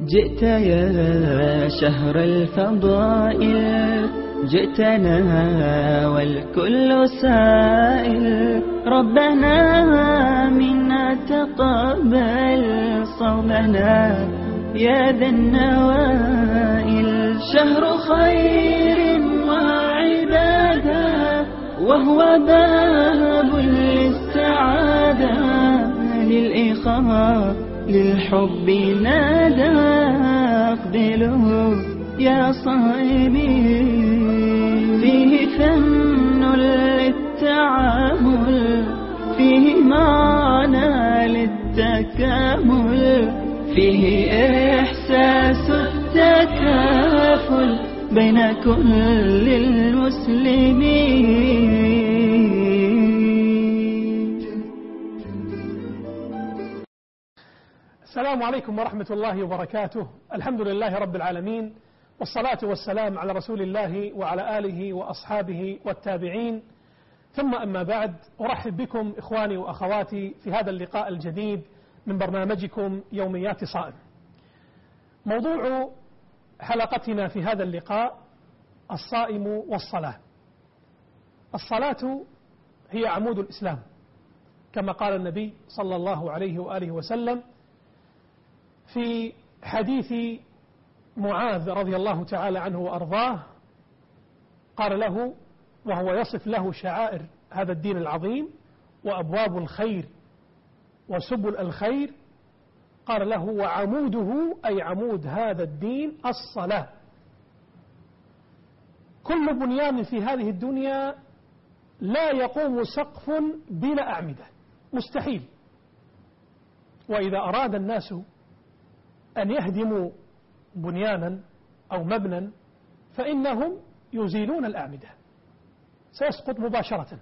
جئت يا شهر الفضائل، جئتنا والكل سائل، ربنا منا تقبل صومنا يا ذا النوائل. شهر خير وعبادة، وهو باب للسعادة، للإخاء للحب نادى، اقبلوا يا صائمين. فيه فن للتعامل، فيه معنى للتكامل، فيه إحساس التكافل بين كل المسلمين. السلام عليكم ورحمة الله وبركاته. الحمد لله رب العالمين، والصلاة والسلام على رسول الله وعلى آله وأصحابه والتابعين، ثم أما بعد، أرحب بكم إخواني وأخواتي في هذا اللقاء الجديد من برنامجكم يوميات صائم. موضوع حلقتنا في هذا اللقاء الصائم والصلاة. الصلاة هي عمود الإسلام، كما قال النبي صلى الله عليه وآله وسلم في حديث معاذ رضي الله تعالى عنه وأرضاه، قال له وهو يصف له شعائر هذا الدين العظيم وأبواب الخير وسبل الخير، قال له وعموده أي عمود هذا الدين الصلاة. كل بنيان في هذه الدنيا لا يقوم سقف بلا أعمدة، مستحيل. وإذا أراد الناس أن يهدموا بنيانا أو مبنى فإنهم يزيلون الأعمدة، سيسقط مباشرة.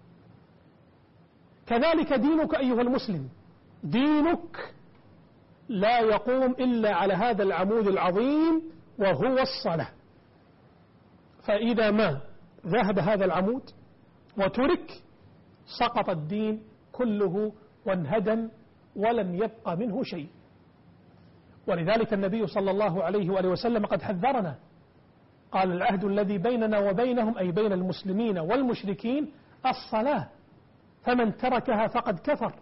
كذلك دينك أيها المسلم، دينك لا يقوم إلا على هذا العمود العظيم وهو الصلاة. فإذا ما ذهب هذا العمود وترك سقط الدين كله وانهدم ولم يبقى منه شيء. ولذلك النبي صلى الله عليه وآله وسلم قد حذرنا، قال العهد الذي بيننا وبينهم أي بين المسلمين والمشركين الصلاة، فمن تركها فقد كفر.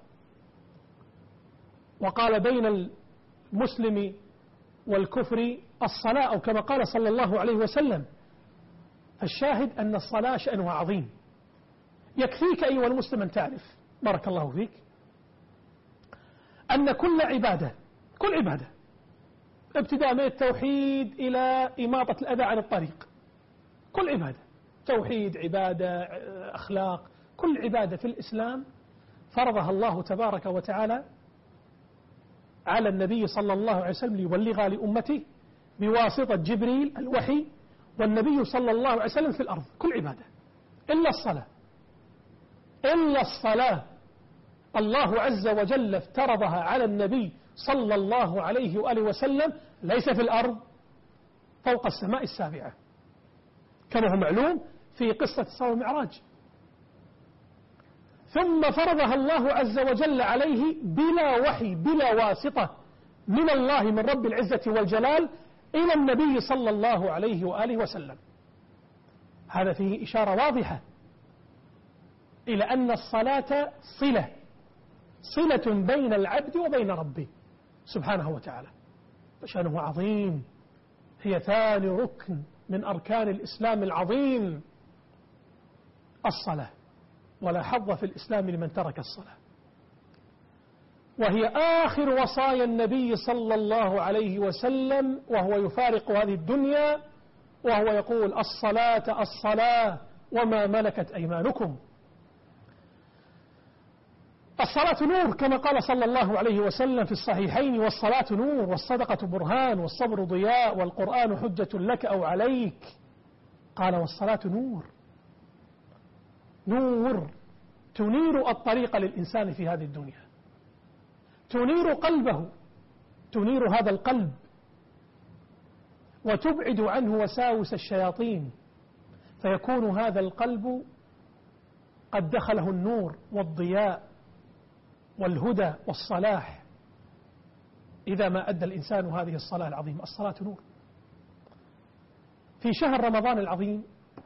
وقال بين المسلم والكفر الصلاة، أو كما قال صلى الله عليه وسلم. فالشاهد أن الصلاة شأنها عظيم. يكفيك أيها المسلم أن تعرف بارك الله فيك أن كل عبادة ابتداء من التوحيد إلى إماطة الأذى عن الطريق، كل عبادة، توحيد، عبادة، أخلاق، كل عبادة في الإسلام فرضها الله تبارك وتعالى على النبي صلى الله عليه وسلم ليبلغها لأمته بواسطة جبريل الوحي، والنبي صلى الله عليه وسلم في الأرض، كل عبادة إلا الصلاة الله عز وجل افترضها على النبي صلى الله عليه وآله وسلم، ليس في الأرض، فوق السماء السابعة، كما هو معلوم في قصة الإسراء والمعراج. ثم فرضها الله عز وجل عليه بلا وحي، بلا واسطة من الله من رب العزة والجلال إلى النبي صلى الله عليه وآله وسلم. هذا فيه إشارة واضحة إلى أن الصلاة صلة بين العبد وبين ربه سبحانه وتعالى، فشأنه عظيم. هي ثاني ركن من أركان الإسلام العظيم الصلاة، ولا حظ في الإسلام لمن ترك الصلاة. وهي آخر وصايا النبي صلى الله عليه وسلم وهو يفارق هذه الدنيا، وهو يقول الصلاة الصلاة وما ملكت أيمانكم. الصلاة نور، كما قال صلى الله عليه وسلم في الصحيحين: والصلاة نور، والصدقة برهان، والصبر ضياء، والقرآن حجة لك أو عليك. قال والصلاة نور تنير الطريق للإنسان في هذه الدنيا، تنير قلبه، تنير هذا القلب، وتبعد عنه وساوس الشياطين، فيكون هذا القلب قد دخله النور والضياء والهدى والصلاح. إذا ما أدى الإنسان هذه الصلاة العظيمة. الصلاة نور. في شهر رمضان العظيم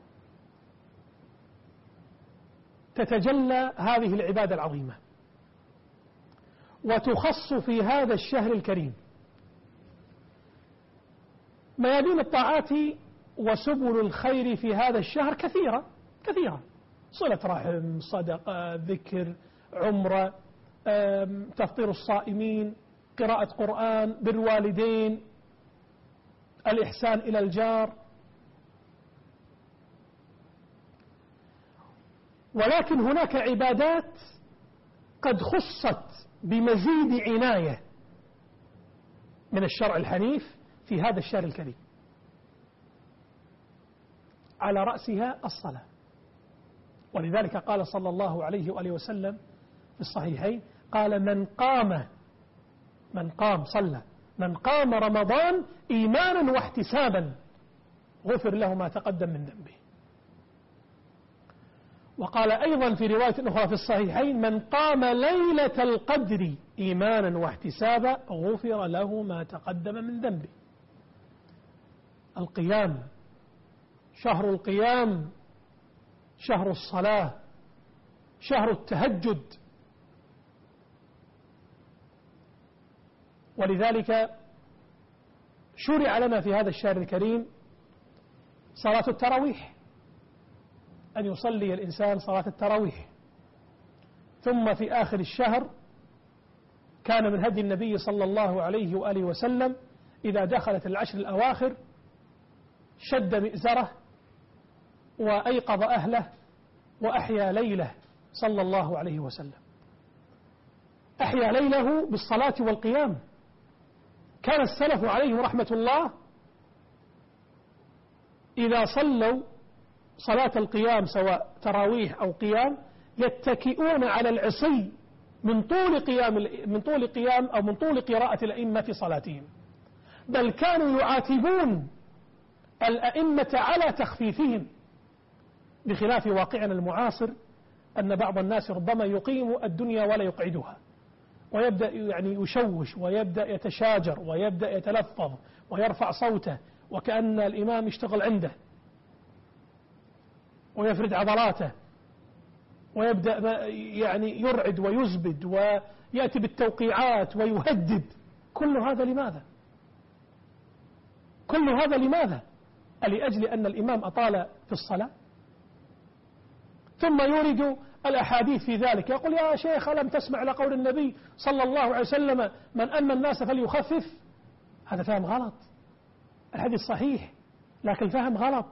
تتجلى هذه العبادة العظيمة، وتخص في هذا الشهر الكريم ميادين الطاعات وسبل الخير في هذا الشهر كثيرة كثيرة: صلة رحم، صدقة، ذكر، عمرة، تفطير الصائمين، قراءة قرآن، بر الوالدين، الإحسان إلى الجار. ولكن هناك عبادات قد خصت بمزيد عناية من الشرع الحنيف في هذا الشهر الكريم، على رأسها الصلاة. ولذلك قال صلى الله عليه وآله وسلم في الصحيحين: قال من قام رمضان إيمانا واحتسابا غفر له ما تقدم من ذنبه. وقال أيضا في رواية أخرى في الصحيحين: من قام ليلة القدر إيمانا واحتسابا غفر له ما تقدم من ذنبه. القيام، شهر القيام، شهر الصلاة، شهر التهجد. ولذلك شرع لنا في هذا الشهر الكريم صلاة التراويح، أن يصلي الإنسان صلاة التراويح. ثم في آخر الشهر كان من هدي النبي صلى الله عليه وآله وسلم إذا دخلت العشر الأواخر شد مئزره وأيقظ أهله وأحيا ليله صلى الله عليه وسلم. أحيا ليله بالصلاة والقيام. كان السلف عليهم رحمة الله إذا صلوا صلاة القيام سواء تراويح أو قيام يتكئون على العصي من طول قيام أو من طول قراءة الأئمة في صلاتهم، بل كانوا يعاتبون الأئمة على تخفيفهم، بخلاف واقعنا المعاصر أن بعض الناس ربما يقيم الدنيا ولا يقعدها، ويبدأ يعني يشوش ويبدأ يتشاجر ويبدأ يتلفظ ويرفع صوته وكأن الإمام يشتغل عنده، ويفرد عضلاته ويبدأ يعني يرعد ويزبد ويأتي بالتوقيعات ويهدد. كل هذا لماذا؟ كل هذا لماذا؟ لأجل أن الإمام أطال في الصلاة. ثم يورد الأحاديث في ذلك، يقول: يا شيخ ألم تسمع لقول النبي صلى الله عليه وسلم: من أما الناس فليخفف. هذا فهم غلط. الحديث صحيح لكن الفهم غلط.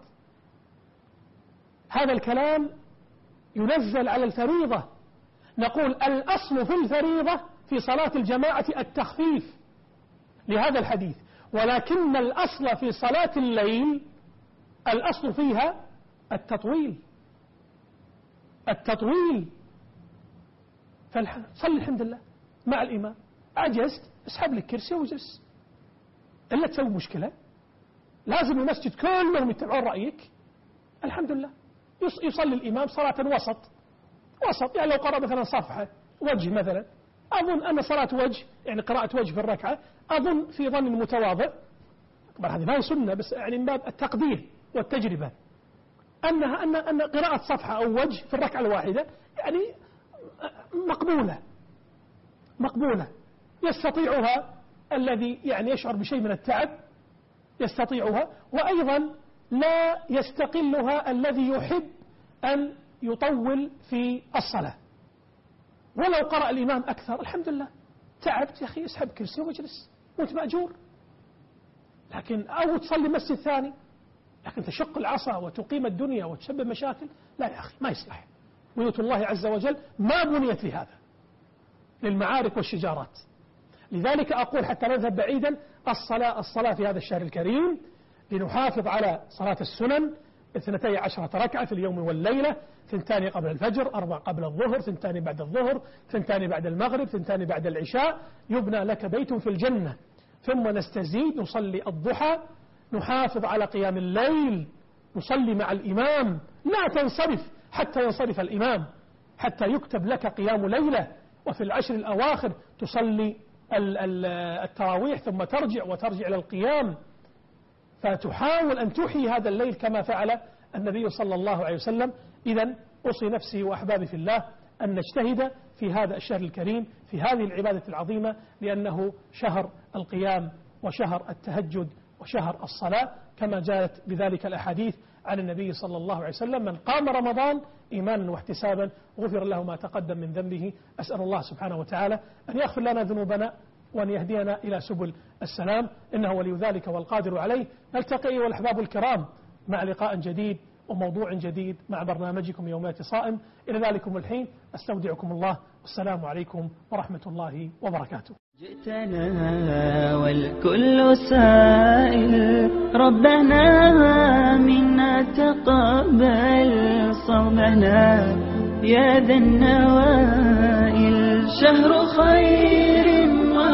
هذا الكلام ينزل على الفريضة. نقول الأصل في الفريضة في صلاة الجماعة التخفيف لهذا الحديث، ولكن الأصل في صلاة الليل الأصل فيها التطويل. صلي الحمد لله مع الإمام. عجزت اسحب لك كرسي واجلس، إلا تسوي مشكلة. لازم المسجد كلهم يتبعون رأيك. الحمد لله يصلي الإمام صلاة وسط، يعني لو قرأ مثلا صفحة وجه مثلا، أظن أن صلاة وجه يعني قراءة وجه في الركعة، أظن في ظن المتواضع، طبعا هذه ما هي سنة بس يعني من باب التقدير والتجربة، أن قراءة صفحة أو وجه في الركعة الواحدة يعني مقبولة يستطيعها الذي يعني يشعر بشيء من التعب يستطيعها، وأيضا لا يستقلها الذي يحب أن يطول في الصلاة. ولو قرأ الإمام أكثر الحمد لله، تعبت يا أخي اسحب كرسي واجلس وانت مأجور. لكن أو تصلي مسجد ثاني، لكن تشق العصا وتقيم الدنيا وتسبب مشاكل، لا يا أخي ما يصلح. بيوت الله عز وجل ما بنيت لهذا، للمعارك والشجارات. لذلك أقول حتى نذهب بعيدا، الصلاة في هذا الشهر الكريم لنحافظ على صلاة السنن 12 ركعة في اليوم والليلة، 2 قبل الفجر، 4 قبل الظهر، 2 بعد الظهر، 2 بعد المغرب، 2 بعد العشاء، يبنى لك بيت في الجنة. ثم نستزيد نصلي الضحى، نحافظ على قيام الليل، نصلي مع الإمام، لا تنصرف حتى ينصرف الإمام، حتى يكتب لك قيام ليلة. وفي العشر الأواخر تصلي التراويح ثم ترجع إلى القيام، فتحاول أن تحيي هذا الليل كما فعل النبي صلى الله عليه وسلم. إذن أوصي نفسي وأحبابي في الله أن نجتهد في هذا الشهر الكريم في هذه العبادة العظيمة، لأنه شهر القيام وشهر التهجد وشهر الصلاة، كما جاءت بذلك الأحاديث عن النبي صلى الله عليه وسلم: من قام رمضان إيمانا واحتسابا غفر له ما تقدم من ذنبه. أسأل الله سبحانه وتعالى أن يغفر لنا ذنوبنا وأن يهدينا إلى سبل السلام، إنه ولي ذلك والقادر عليه. نلتقي والأحباب الكرام مع لقاء جديد وموضوع جديد مع برنامجكم يوميات صائم. إلى ذلكم الحين أستودعكم الله، والسلام عليكم ورحمة الله وبركاته. جئتنا والكل سائل ربنا منا تقبل صومنا يا ذا النوائل. شهر خير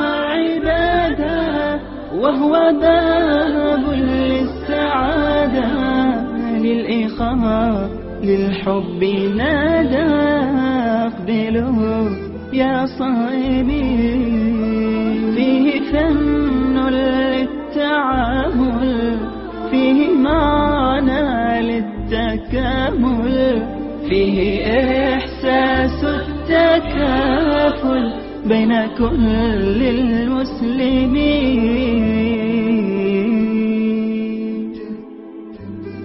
وعبادة وهو باب للسعادة، للإخاء للحب نادى اقبله يا صائمين. فيه فن للتعامل، فيه معنى للتكامل، فيه إحساس التكافل بين كل المسلمين.